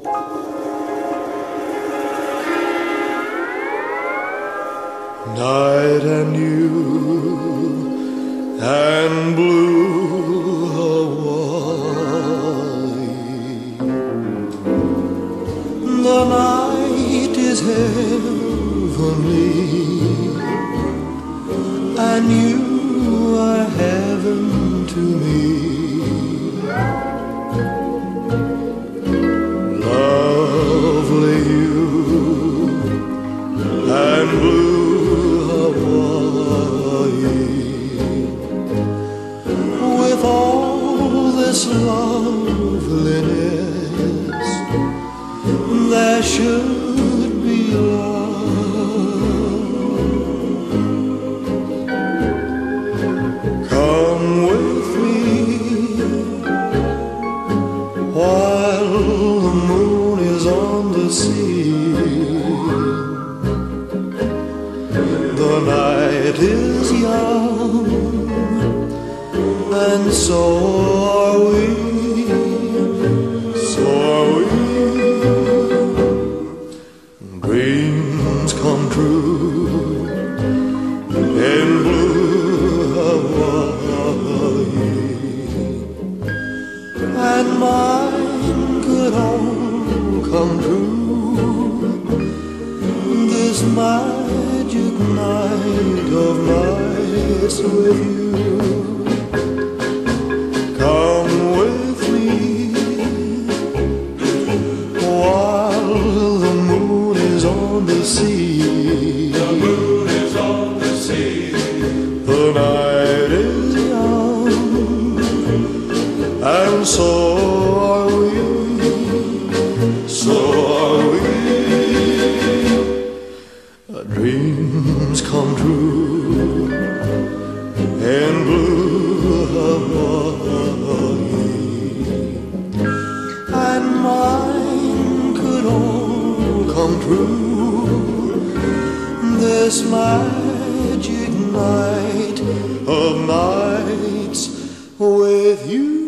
Night and you and blue Hawaii. The night is heavenly, and you are heaven to me. Lovely you and blue Hawaii. With all this loveliness, there should be love. Come with me while the moon is on the sea. The night is young, and so are we, so are we. Dreams come true in blue Hawaii, and mine could all come true this magic night of nights with you. Come with me while the moon is on the sea. The moon is on the sea. The night is young, and so are we, so are we. Dreams come true in blue Hawaii, and mine could all come true this magic night of nights with you.